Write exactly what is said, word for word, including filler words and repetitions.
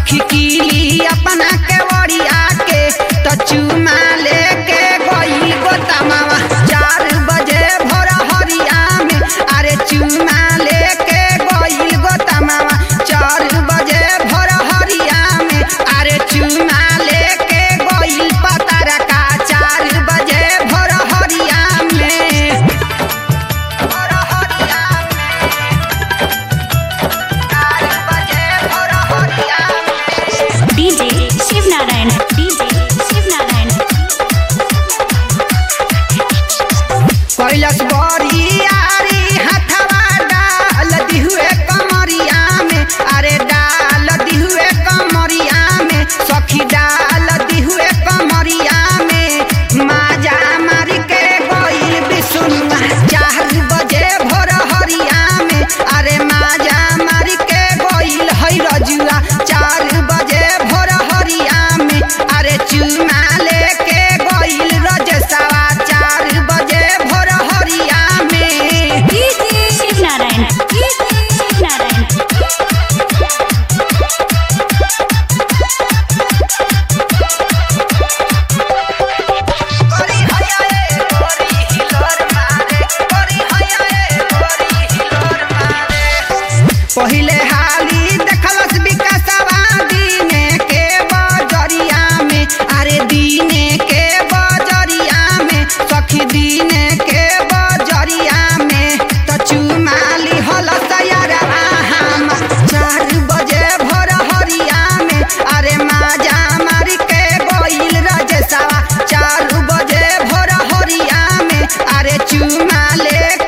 सखी कीली अपना के वड़िया के तो चुमा लेके गई गोतमावा चार बजे भोर हरिया में। अरे चुमा लेके गई गोतमावा चार बजे भोर हरिया में। अरे चुमा लेके गई पतारा का चार बजे भोर हरिया में। भोर हरिया में चार बजे भोर हरिया में। डीजे शिव नारायण डीजे शिव नारायण कैलाश बरियारी हथवा डाल दिहुए कमरिया में। अरे डाल दिहुए कमरिया में सखी डाल दिहुए कमरिया में। माजा मारी के गई बिसुनुआ चार बजे भोर हरिया में। अरे माजा मारी के गई है रजुआ चार बजे भोर हरिया में। अरे चुमा लेके गई रजसवा चार बजे भोर हरिया में। शिव नारायण शिव नारायण गोरी हैया ए गोरी हिलोर मारे गोरी हैया ए गोरी हिलोर मारे। पहिले हाली देखलस विकासवा दीने के बजरिया में। अरे दीने के बजरिया में सखी दीने के बजरिया में तो चुमाली हलस यारा हम चार बजे भोर हरिया में। अरे माजा मारी के गइल रजसवा चार बजे भोर हरिया में। अरे चुमा ले